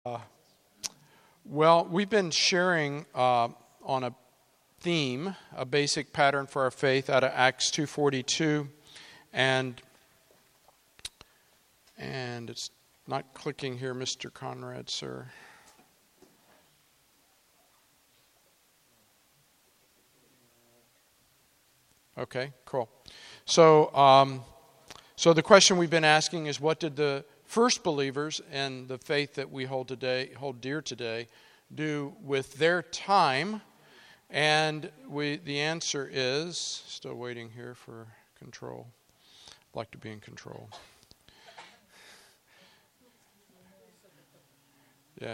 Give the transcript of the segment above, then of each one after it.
Well, we've been sharing on a theme, a basic pattern for our faith out of Acts 2:42, and it's not clicking here, Mr. Conrad, sir. Okay, cool. So the question we've been asking is, what did the first believers in the faith that we hold dear today, do with their time? And the answer is, still waiting here for control. I'd like to be in control. Yeah.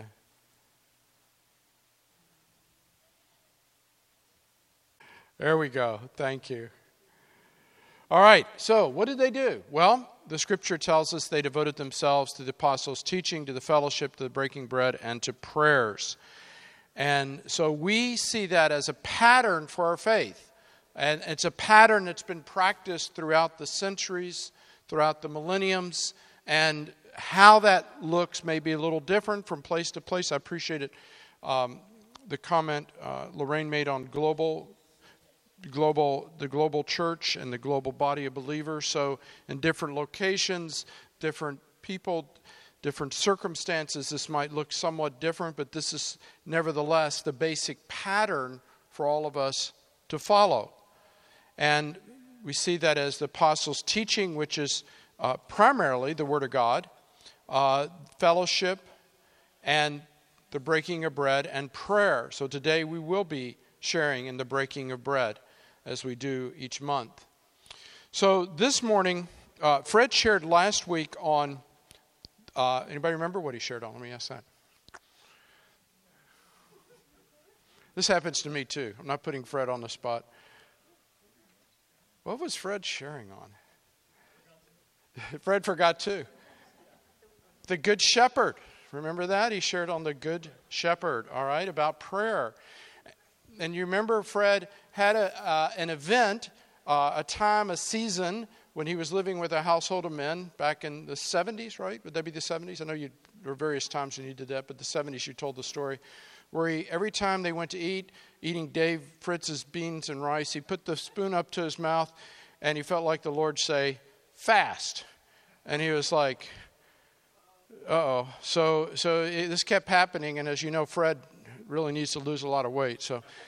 There we go. Thank you. All right. So what did they do? Well, the scripture tells us they devoted themselves to the apostles' teaching, to the fellowship, to the breaking bread, and to prayers. And so we see that as a pattern for our faith. And it's a pattern that's been practiced throughout the centuries, throughout the millenniums. And how that looks may be a little different from place to place. I appreciated the comment Lorraine made on the global church and the global body of believers. So in different locations, different people, different circumstances, this might look somewhat different, but this is nevertheless the basic pattern for all of us to follow. And we see that as the apostles' teaching, which is primarily the Word of God, fellowship, and the breaking of bread, and prayer. So today we will be sharing in the breaking of bread, as we do each month. So this morning, Fred shared last week on, anybody remember what he shared on? Let me ask that. This happens to me too. I'm not putting Fred on the spot. What was Fred sharing on? Fred forgot too. The Good Shepherd. Remember that? He shared on the Good Shepherd, all right, about prayer. And you remember Fred had an event, a time, a season, when he was living with a household of men back in the 70s, right? Would that be the 70s? I know there were various times when you did that, but the 70s you told the story, where every time they went to eating Dave Fritz's beans and rice, he put the spoon up to his mouth, and he felt like the Lord say, "Fast." And he was like, uh-oh. So this kept happening, and as you know, Fred really needs to lose a lot of weight.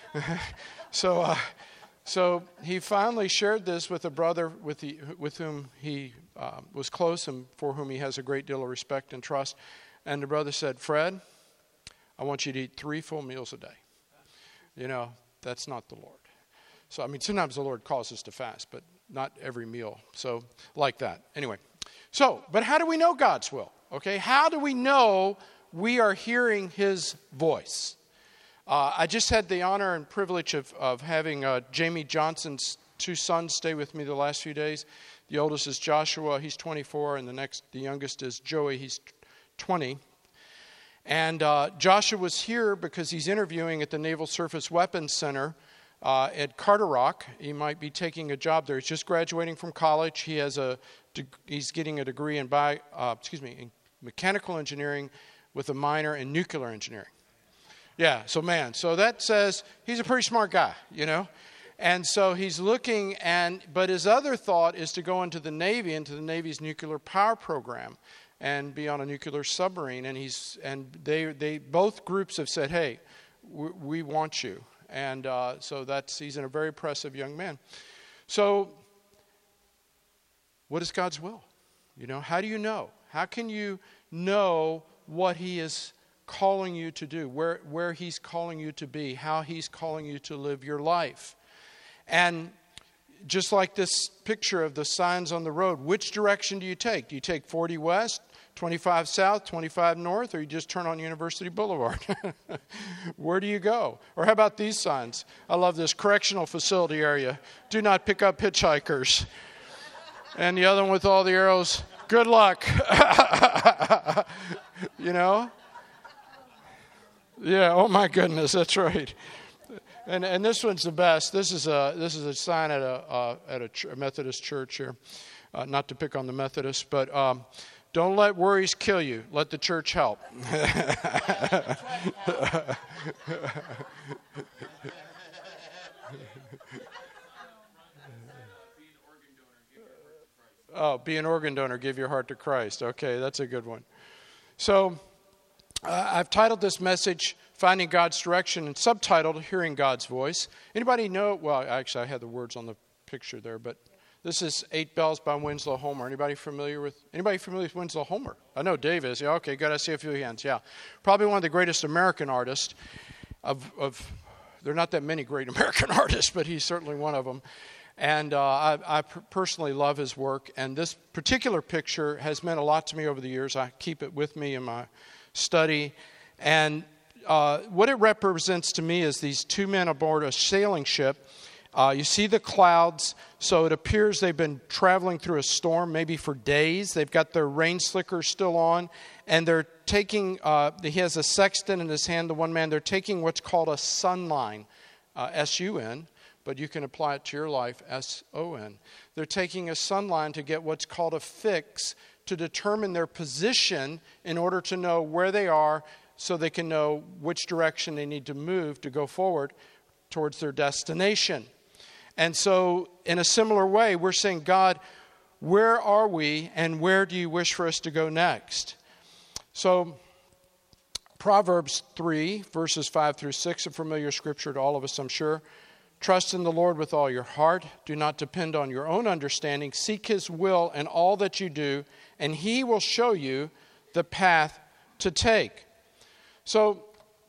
So he finally shared this with a brother with whom he was close and for whom he has a great deal of respect and trust. And the brother said, "Fred, I want you to eat 3 full meals a day." You know, that's not the Lord. So, I mean, sometimes the Lord calls us to fast, but not every meal. So, like that. Anyway, but how do we know God's will? Okay, how do we know we are hearing His voice? I just had the honor and privilege of having Jamie Johnson's 2 sons stay with me the last few days. The oldest is Joshua, he's 24, and the youngest is Joey, he's 20. And Joshua was here because he's interviewing at the Naval Surface Weapons Center at Carderock. He might be taking a job there. He's just graduating from college. He's getting a degree in mechanical engineering with a minor in nuclear engineering. Yeah, so that says he's a pretty smart guy, you know. And so he's looking, but his other thought is to go into the Navy's nuclear power program and be on a nuclear submarine. And they both groups have said, "Hey, we want you." And so he's a very impressive young man. So what is God's will? You know, how do you know? How can you know what He is calling you to do, where He's calling you to be, how He's calling you to live your life? And just like this picture of the signs on the road, which direction do you take? Do you take 40 west, 25 south, 25 north, or you just turn on University Boulevard? Where do you go? Or how about these signs? I love this: correctional facility area, do not pick up hitchhikers. And the other one with all the arrows, good luck. You know? Yeah, oh my goodness, that's right. And this one's the best. This is a sign at a Methodist church here. Not to pick on the Methodists, but don't let worries kill you. Let the church help. Oh, be an organ donor. Give your heart to Christ. Okay, that's a good one. So I've titled this message, Finding God's Direction, and subtitled, Hearing God's Voice. Anybody know? Well, actually, I had the words on the picture there, but this is 8 Bells by Winslow Homer. Anybody familiar with Winslow Homer? I know Dave is. Yeah, okay, good. I see a few hands. Yeah. Probably one of the greatest American artists of there are not that many great American artists, but he's certainly one of them. And I personally love his work. And this particular picture has meant a lot to me over the years. I keep it with me in my study. And what it represents to me is these 2 men aboard a sailing ship. You see the clouds, so it appears they've been traveling through a storm, maybe for days. They've got their rain slickers still on, and they're taking, he has a sextant in his hand, the one man. They're taking what's called a sun line, S-U-N, but you can apply it to your life, S-O-N. They're taking a sun line to get what's called a fix to determine their position in order to know where they are so they can know which direction they need to move to go forward towards their destination. And so in a similar way, we're saying, God, where are we and where do you wish for us to go next? So Proverbs 3, verses 5 through 6, a familiar scripture to all of us, I'm sure. Trust in the Lord with all your heart. Do not depend on your own understanding. Seek his will in all that you do, and he will show you the path to take. So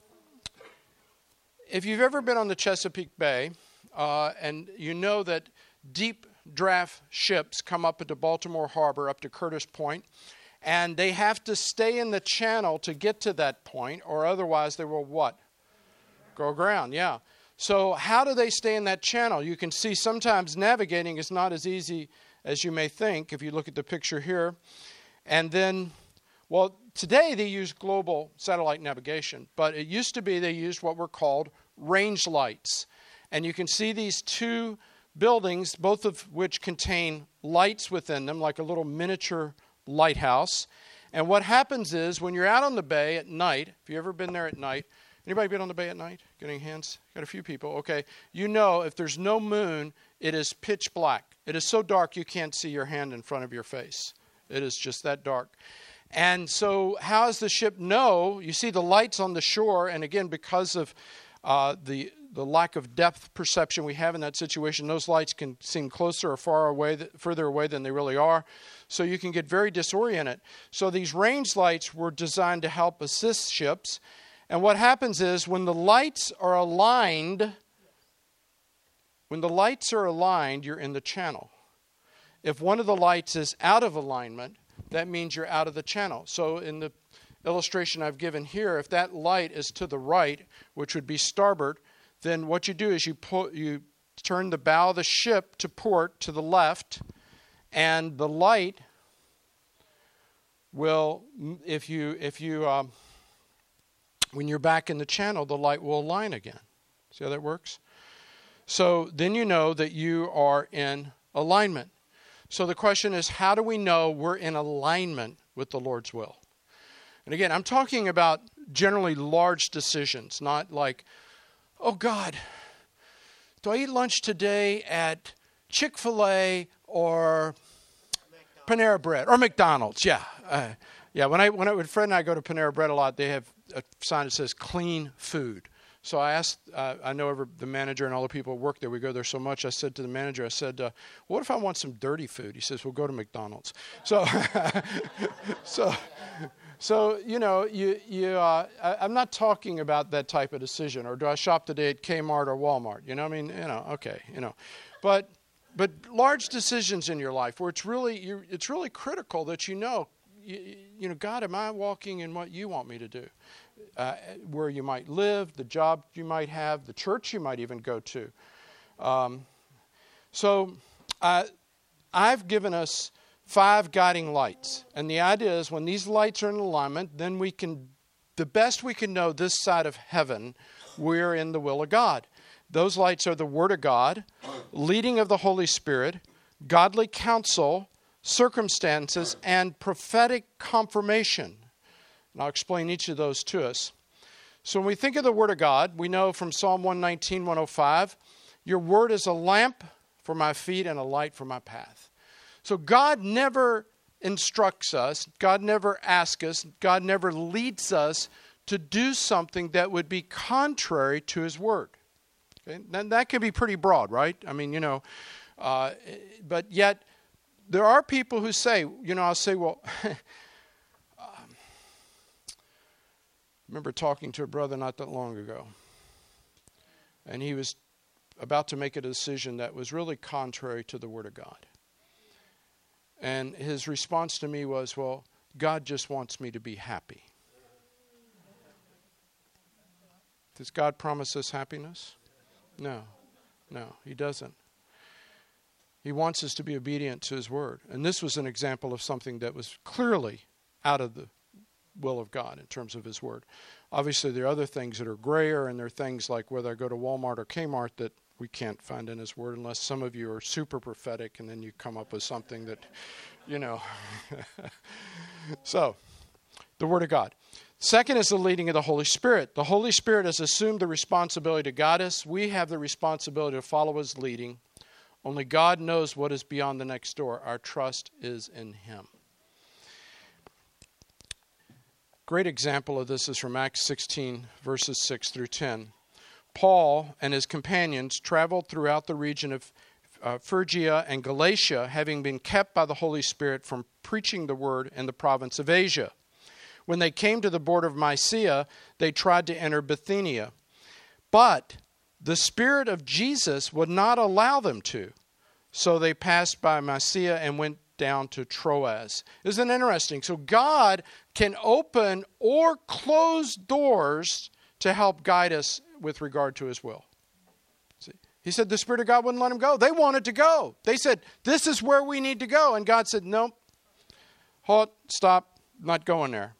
if you've ever been on the Chesapeake Bay, and you know that deep draft ships come up into Baltimore Harbor, up to Curtis Point, and they have to stay in the channel to get to that point, or otherwise they will what? Go aground, yeah. So how do they stay in that channel? You can see sometimes navigating is not as easy as you may think if you look at the picture here. And then, well, today they use global satellite navigation, but it used to be they used what were called range lights. And you can see these 2 buildings, both of which contain lights within them, like a little miniature lighthouse. And what happens is when you're out on the bay at night, if you've ever been there at night, anybody been on the bay at night? Getting hands? Got a few people. Okay. You know if there's no moon, it is pitch black. It is so dark you can't see your hand in front of your face. It is just that dark. And so how does the ship know? You see the lights on the shore, and again, because of the lack of depth perception we have in that situation, those lights can seem closer or further away than they really are. So you can get very disoriented. So these range lights were designed to help assist ships. And what happens is when the lights are aligned, you're in the channel. If one of the lights is out of alignment, that means you're out of the channel. So in the illustration I've given here, if that light is to the right, which would be starboard, then what you do is you turn the bow of the ship to port to the left, and the light will, when you're back in the channel, the light will align again. See how that works? So then you know that you are in alignment. So the question is, how do we know we're in alignment with the Lord's will? And again, I'm talking about generally large decisions, not like, oh God, do I eat lunch today at Chick-fil-A or Panera Bread or McDonald's? Yeah. When Fred and I go to Panera Bread a lot, they have a sign that says clean food. So I asked, I know the manager and all the people who work there, we go there so much, I said to the manager, what if I want some dirty food? He says, well, go to McDonald's. So, I'm not talking about that type of decision, or do I shop today at Kmart or Walmart? But large decisions in your life where it's really critical that God, am I walking in what you want me to do? Where you might live, the job you might have, the church you might even go to. So I've given us 5 guiding lights. And the idea is when these lights are in alignment, then the best we can know this side of heaven, we're in the will of God. Those lights are the Word of God, leading of the Holy Spirit, godly counsel, circumstances, and prophetic confirmation. And I'll explain each of those to us. So when we think of the Word of God, we know from Psalm 119, 105, your Word is a lamp for my feet and a light for my path. So God never instructs us, God never asks us, God never leads us to do something that would be contrary to His Word. Okay? And that can be pretty broad, right? I mean, but yet there are people who say, I'll say, well, I remember talking to a brother not that long ago, and he was about to make a decision that was really contrary to the Word of God. And his response to me was, well, God just wants me to be happy. Does God promise us happiness? No, He doesn't. He wants us to be obedient to His Word. And this was an example of something that was clearly out of the will of God in terms of His Word. Obviously, there are other things that are grayer, and there are things like whether I go to Walmart or Kmart that we can't find in His Word unless some of you are super prophetic and then you come up with something that, So, the Word of God. Second is the leading of the Holy Spirit. The Holy Spirit has assumed the responsibility to guide us. We have the responsibility to follow His leading. Only God knows what is beyond the next door. Our trust is in Him. Great example of this is from Acts 16, verses 6 through 10. Paul and his companions traveled throughout the region of Phrygia and Galatia, having been kept by the Holy Spirit from preaching the word in the province of Asia. When they came to the border of Mysia, they tried to enter Bithynia. But the Spirit of Jesus would not allow them to. So they passed by Mysia and went down to Troas. Isn't it interesting? So God can open or close doors to help guide us with regard to His will. See? He said the Spirit of God wouldn't let them go. They wanted to go. They said, this is where we need to go. And God said, nope. Halt, stop, not going there.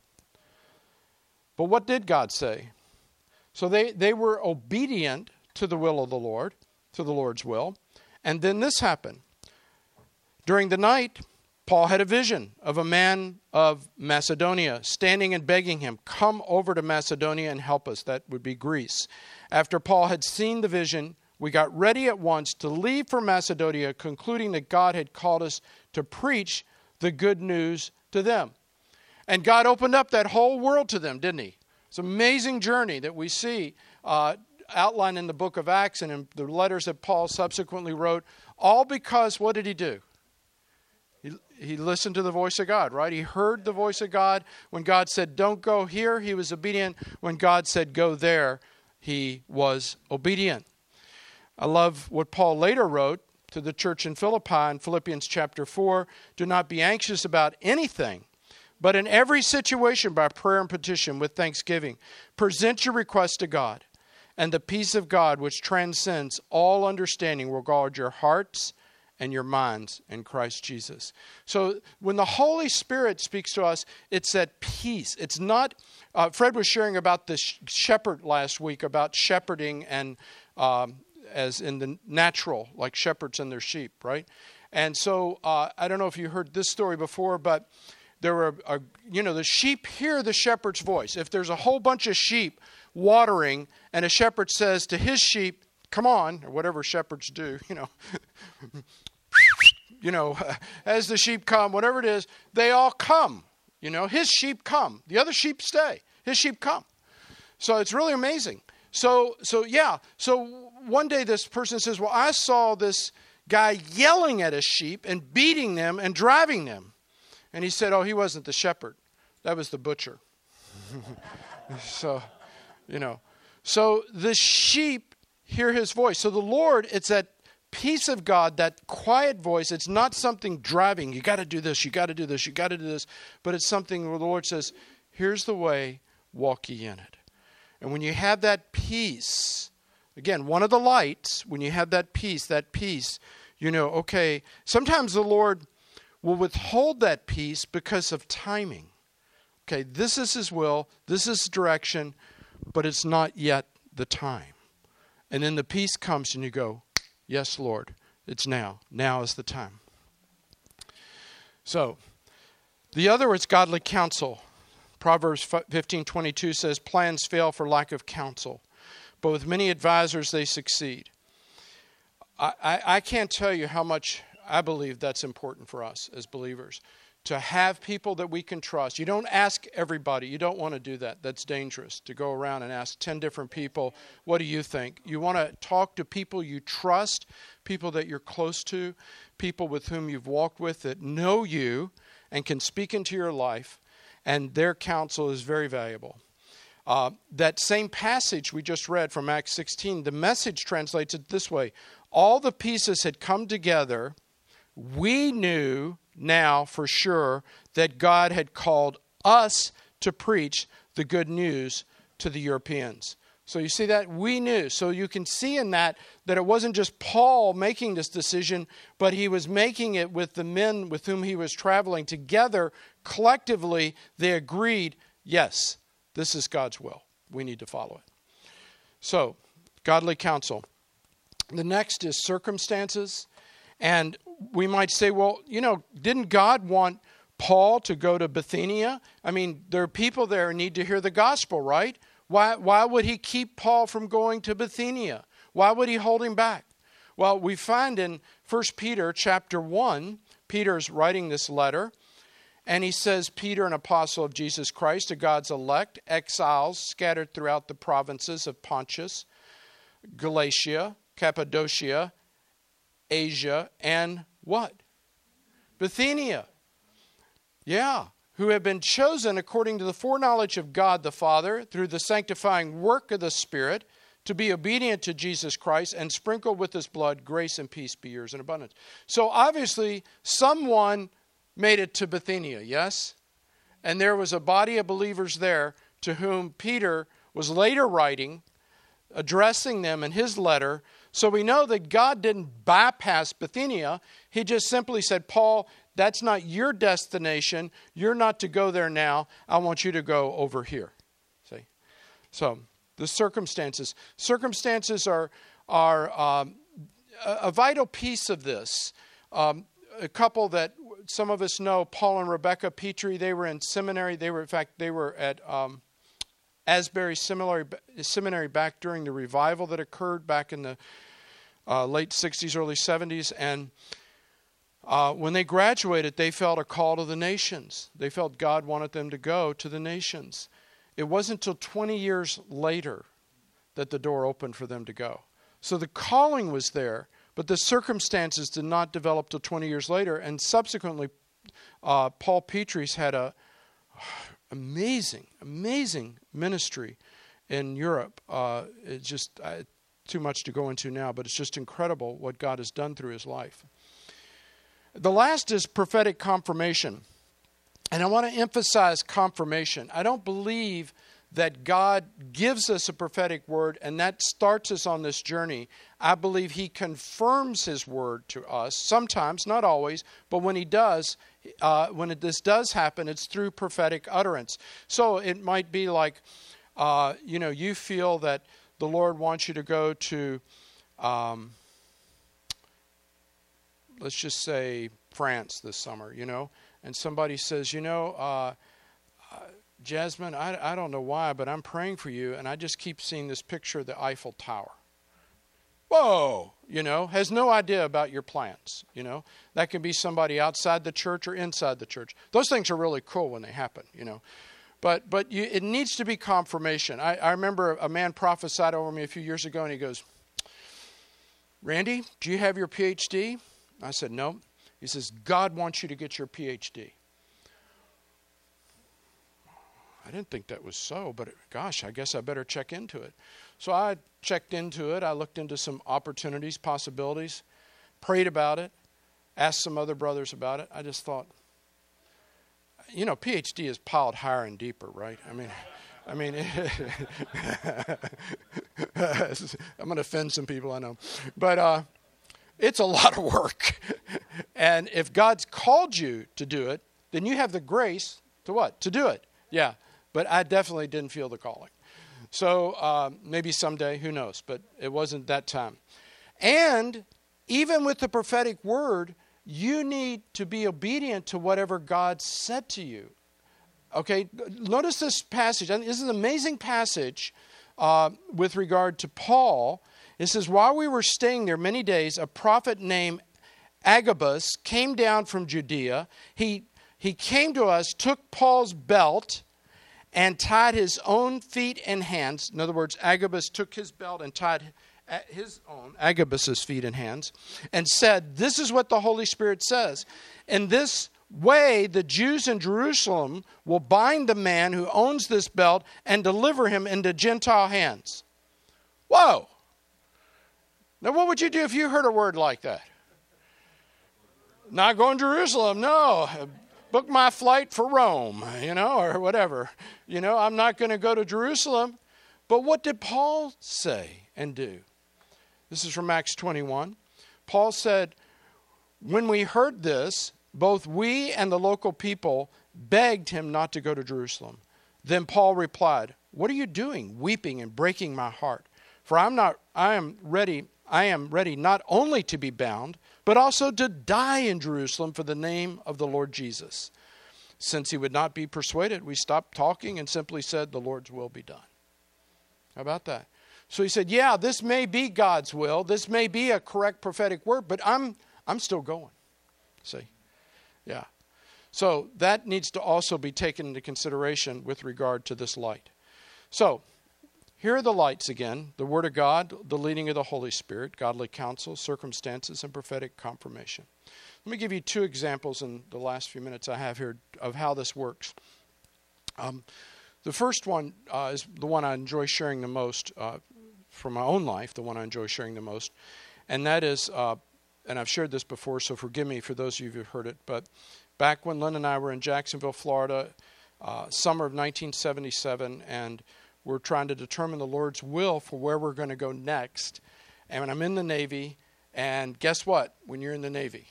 But what did God say? So they were obedient to the will of the Lord, to the Lord's will. And then this happened. During the night, Paul had a vision of a man of Macedonia standing and begging him, come over to Macedonia and help us. That would be Greece. After Paul had seen the vision, we got ready at once to leave for Macedonia, concluding that God had called us to preach the good news to them. And God opened up that whole world to them, didn't He? It's an amazing journey that we see outlined in the book of Acts and in the letters that Paul subsequently wrote, all because what did he do? He listened to the voice of God, right? He heard the voice of God. When God said, don't go here, he was obedient. When God said, go there, he was obedient. I love what Paul later wrote to the church in Philippi in Philippians chapter 4. Do not be anxious about anything, but in every situation by prayer and petition with thanksgiving, present your requests to God. And the peace of God, which transcends all understanding, will guard your hearts and your minds in Christ Jesus. So when the Holy Spirit speaks to us, it's that peace. It's not, Fred was sharing about the shepherd last week, about shepherding and as in the natural, like shepherds and their sheep, right? And so I don't know if you heard this story before, but there were, the sheep hear the shepherd's voice. If there's a whole bunch of sheep watering and a shepherd says to his sheep, come on, or whatever shepherds do, as the sheep come, whatever it is, they all come. His sheep come. The other sheep stay. His sheep come. So it's really amazing. So one day this person says, well, I saw this guy yelling at his sheep and beating them and driving them. And he said, oh, he wasn't the shepherd. That was the butcher. So the sheep hear his voice. So the Lord, it's that peace of God, that quiet voice. It's not something driving. You got to do this. You got to do this. You got to do this. But it's something where the Lord says, here's the way, walk ye in it. And when you have that peace, again, one of the lights, when you have that peace, okay, sometimes the Lord will withhold that peace because of timing. Okay, this is His will, this is direction, but it's not yet the time. And then the peace comes and you go, yes, Lord, it's now. Now is the time. So, the other is godly counsel. Proverbs 15:22 says, plans fail for lack of counsel, but with many advisors they succeed. I can't tell you how much I believe that's important for us as believers, to have people that we can trust. You don't ask everybody. You don't want to do that. That's dangerous, to go around and ask 10 different people, what do you think? You want to talk to people you trust, people that you're close to, people with whom you've walked with that know you and can speak into your life, and their counsel is very valuable. That same passage we just read from Acts 16, the Message translates it this way: all the pieces had come together. We knew now for sure that God had called us to preach the good news to the Europeans. So you see that? We knew. So you can see in that it wasn't just Paul making this decision, but he was making it with the men with whom he was traveling together. Collectively, they agreed, yes, this is God's will. We need to follow it. So, godly counsel. The next is circumstances. And we might say, well, didn't God want Paul to go to Bithynia? I mean, there are people there who need to hear the gospel, right? Why would he keep Paul from going to Bithynia? Why would he hold him back? Well, we find in 1 Peter chapter 1, Peter's writing this letter, and he says, Peter, an apostle of Jesus Christ, to God's elect, exiles scattered throughout the provinces of Pontus, Galatia, Cappadocia, Asia, and what? Bithynia. Yeah. Who have been chosen according to the foreknowledge of God the Father through the sanctifying work of the Spirit to be obedient to Jesus Christ and sprinkled with his blood, grace and peace be yours in abundance. So obviously someone made it to Bithynia, yes? And there was a body of believers there to whom Peter was later writing, addressing them in his letter. So we know that God didn't bypass Bithynia. He just simply said, Paul, that's not your destination. You're not to go there now. I want you to go over here. See? So the circumstances. Circumstances are a vital piece of this. A couple that some of us know, Paul and Rebecca Petrie, they were in seminary. They were at Asbury Seminary back during the revival that occurred back in the late 60s, early 70s. And when they graduated, they felt a call to the nations. They felt God wanted them to go to the nations. It wasn't until 20 years later that the door opened for them to go. So the calling was there, but the circumstances did not develop till 20 years later. And subsequently, Paul Petrie's had a amazing ministry in Europe. It's just too much to go into now, but it's just incredible what God has done through his life. The last is prophetic confirmation. And I want to emphasize confirmation. I don't believe that God gives us a prophetic word and that starts us on this journey. I believe he confirms his word to us, sometimes, not always, but when he does, this does happen, it's through prophetic utterance. So it might be like, you feel that the Lord wants you to go to, let's just say France this summer, and somebody says, Jasmine, I don't know why, but I'm praying for you, and I just keep seeing this picture of the Eiffel Tower. Whoa, has no idea about your plans, That can be somebody outside the church or inside the church. Those things are really cool when they happen, But it needs to be confirmation. I remember a man prophesied over me a few years ago, and he goes, Randy, do you have your PhD? I said, no. He says, God wants you to get your PhD. I didn't think that was so, but gosh, I guess I better check into it. So I checked into it. I looked into some opportunities, possibilities, prayed about it, asked some other brothers about it. I just thought, PhD is piled higher and deeper, right? I mean, I'm going to offend some people, I know. But it's a lot of work. And if God's called you to do it, then you have the grace to what? To do it. Yeah. But I definitely didn't feel the calling. So maybe someday, who knows? But it wasn't that time. And even with the prophetic word, you need to be obedient to whatever God said to you. Okay, notice this passage. This is an amazing passage with regard to Paul. It says, while we were staying there many days, a prophet named Agabus came down from Judea. He came to us, took Paul's belt, and tied his own feet and hands. In other words, Agabus took his belt and tied Agabus's feet and hands, and said, this is what the Holy Spirit says. In this way, the Jews in Jerusalem will bind the man who owns this belt and deliver him into Gentile hands. Whoa! Now, what would you do if you heard a word like that? Not going to Jerusalem, no. Book my flight for Rome, or whatever. I'm not going to go to Jerusalem. But what did Paul say and do? This is from Acts 21. Paul said, when we heard this, both we and the local people begged him not to go to Jerusalem. Then Paul replied, what are you doing, weeping and breaking my heart? For I am ready not only to be bound, but also to die in Jerusalem for the name of the Lord Jesus. Since he would not be persuaded, we stopped talking and simply said, the Lord's will be done. How about that? So he said, yeah, this may be God's will. This may be a correct prophetic word, but I'm still going. See? Yeah. So that needs to also be taken into consideration with regard to this light. So here are the lights again. The Word of God, the leading of the Holy Spirit, godly counsel, circumstances, and prophetic confirmation. Let me give you 2 examples in the last few minutes I have here of how this works. The first one is the one I enjoy sharing the most from my own life, the one I enjoy sharing the most. And that is, and I've shared this before, so forgive me for those of you who've heard it, but back when Lynn and I were in Jacksonville, Florida, summer of 1977, and we're trying to determine the Lord's will for where we're going to go next. And when I'm in the Navy, and guess what? When you're in the Navy,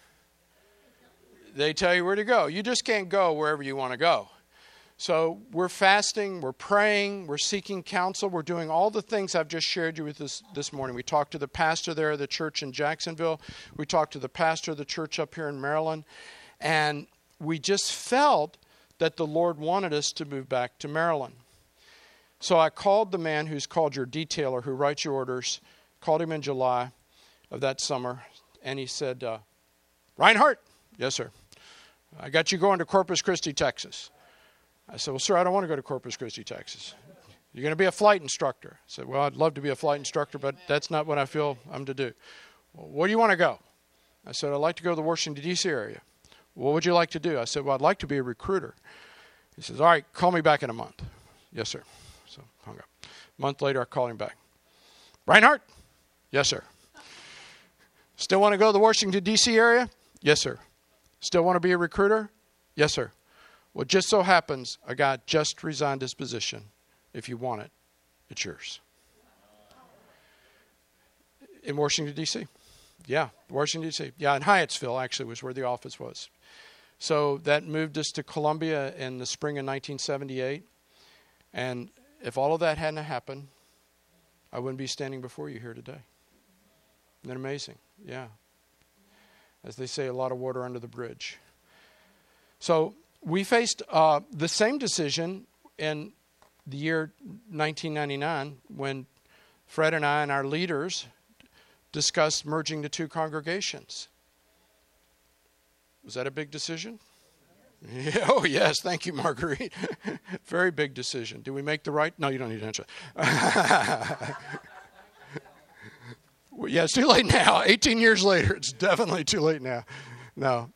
they tell you where to go. You just can't go wherever you want to go. So we're fasting, we're praying, we're seeking counsel, we're doing all the things I've just shared you with this morning. We talked to the pastor there of the church in Jacksonville. We talked to the pastor of the church up here in Maryland. And we just felt that the Lord wanted us to move back to Maryland. So I called the man who's called your detailer, who writes your orders, called him in July of that summer, and he said, Reinhardt? Yes, sir. I got you going to Corpus Christi, Texas. I said, well, sir, I don't want to go to Corpus Christi, Texas. You're going to be a flight instructor. I said, well, I'd love to be a flight instructor, but that's not what I feel I'm to do. Well, where do you want to go? I said, I'd like to go to the Washington, D.C. area. What would you like to do? I said, well, I'd like to be a recruiter. He says, all right, call me back in a month. Yes, sir. So hung up. A month later, I called him back. Reinhardt? Yes, sir. Still want to go to the Washington, D.C. area? Yes, sir. Still want to be a recruiter? Yes, sir. Well, it just so happens a guy just resigned his position. If you want it, it's yours. In Washington, D.C. Yeah, Washington, D.C. Yeah, in Hyattsville, actually, was where the office was. So that moved us to Columbia in the spring of 1978. And if all of that hadn't happened, I wouldn't be standing before you here today. Isn't that amazing? Yeah. As they say, a lot of water under the bridge. So we faced the same decision in the year 1999 when Fred and I and our leaders discussed merging the 2 congregations. Was that a big decision? Yeah, oh, yes. Thank you, Marguerite. Very big decision. Did we make the right? No, you don't need to answer. Yeah, it's too late now. 18 years later, it's definitely too late now. No,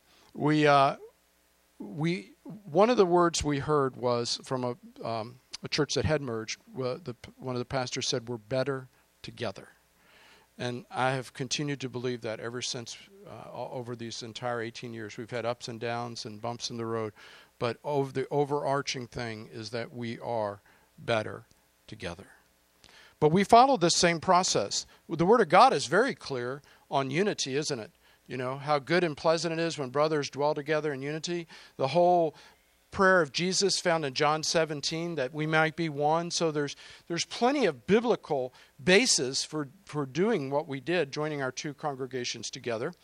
one of the words we heard was from a church that had merged. One of the pastors said, "We're better together," and I have continued to believe that ever since. Over these entire 18 years, we've had ups and downs and bumps in the road, but the overarching thing is that we are better together. But we follow this same process. The Word of God is very clear on unity, isn't it? You know, how good and pleasant it is when brothers dwell together in unity. The whole prayer of Jesus found in John 17, that we might be one. So there's plenty of biblical basis for doing what we did, joining our 2 congregations together.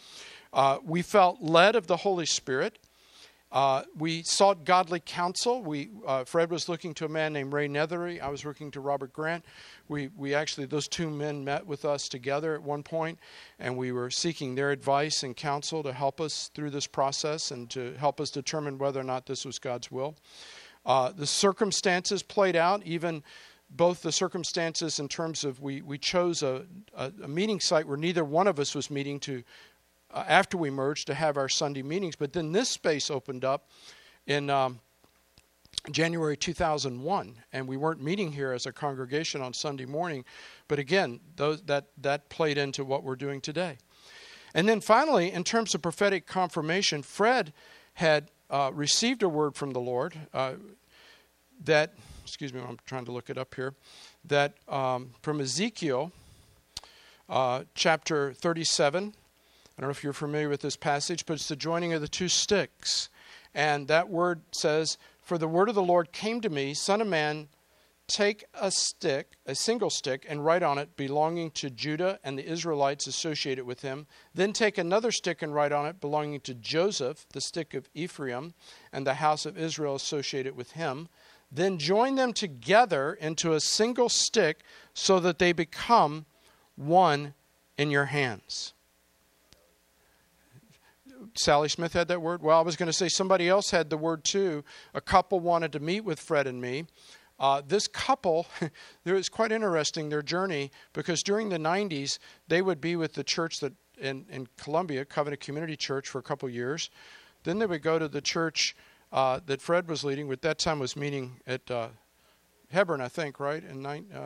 We felt led of the Holy Spirit. We sought godly counsel. Fred was looking to a man named Ray Nethery. I was looking to Robert Grant. We actually, those two men met with us together at one point, and we were seeking their advice and counsel to help us through this process and to help us determine whether or not this was God's will. The circumstances played out, even both the circumstances in terms of we chose a meeting site where neither one of us was meeting to after we merged to have our Sunday meetings. But then this space opened up in January 2001, and we weren't meeting here as a congregation on Sunday morning. But again, that played into what we're doing today. And then finally, in terms of prophetic confirmation, Fred had received a word from the Lord that, excuse me, I'm trying to look it up here, that from Ezekiel chapter 37. I don't know if you're familiar with this passage, but it's the joining of the two sticks. And that word says, "For the word of the Lord came to me, Son of man, take a stick, a single stick, and write on it, belonging to Judah and the Israelites associated with him. Then take another stick and write on it, belonging to Joseph, the stick of Ephraim, and the house of Israel associated with him. Then join them together into a single stick so that they become one in your hands." Sally Smith had that word. Well, I was going to say somebody else had the word too. A couple wanted to meet with Fred and me. This couple, it was quite interesting, their journey, because during the 90s, they would be with the church that in Columbia, Covenant Community Church, for a couple years. Then they would go to the church that Fred was leading, which that time was meeting at Hebron, I think, right? In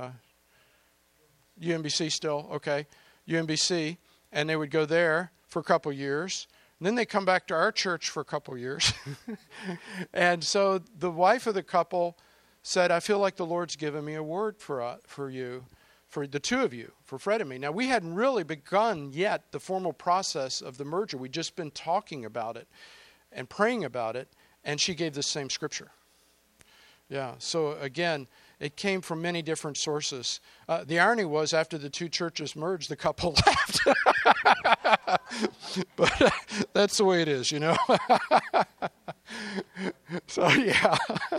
UMBC still, okay. UMBC, and they would go there for a couple years. And then they come back to our church for a couple years. And so the wife of the couple said, "I feel like the Lord's given me a word for you, for the two of you, for Fred and me." Now, we hadn't really begun yet the formal process of the merger. We'd just been talking about it and praying about it, and she gave the same scripture. Yeah, so again, it came from many different sources. The irony was, after the two churches merged, the couple left. But that's the way it is, you know. So, yeah.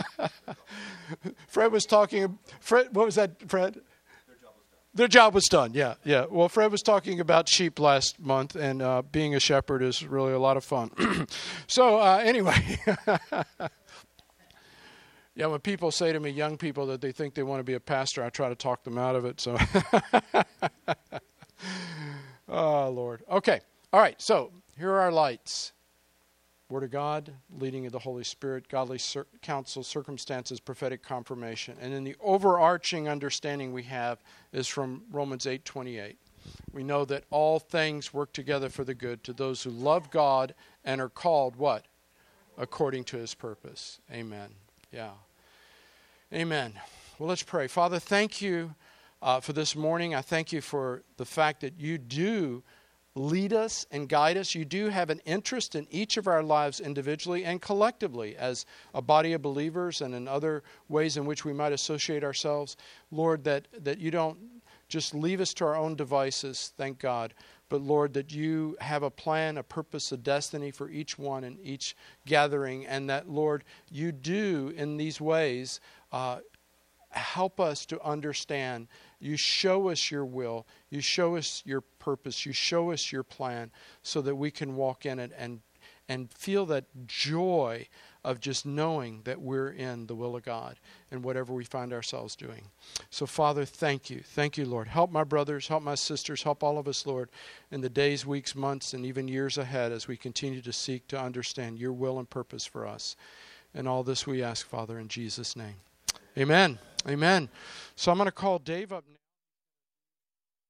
Fred was talking, what was that, Fred? Their job was done, yeah. Well, Fred was talking about sheep last month, and being a shepherd is really a lot of fun. So, anyway. Yeah, when people say to me, young people, that they think they want to be a pastor, I try to talk them out of it. So, oh, Lord. Okay. All right. So here are our lights. Word of God, leading of the Holy Spirit, godly counsel, circumstances, prophetic confirmation. And then the overarching understanding we have is from Romans 8:28. We know that all things work together for the good to those who love God and are called what? According to his purpose. Amen. Yeah. Amen. Well, let's pray. Father, thank you for this morning. I thank you for the fact that you do lead us and guide us. You do have an interest in each of our lives individually and collectively as a body of believers and in other ways in which we might associate ourselves. Lord, that you don't just leave us to our own devices, thank God, but Lord, that you have a plan, a purpose, a destiny for each one and each gathering, and that, Lord, you do in these ways help us to understand. You show us your will. You show us your purpose. You show us your plan so that we can walk in it and feel that joy of just knowing that we're in the will of God and whatever we find ourselves doing. So, Father, thank you. Thank you, Lord. Help my brothers, help my sisters, help all of us, Lord, in the days, weeks, months, and even years ahead as we continue to seek to understand your will and purpose for us. And all this we ask, Father, in Jesus' name. Amen. Amen. So I'm going to call Dave up next.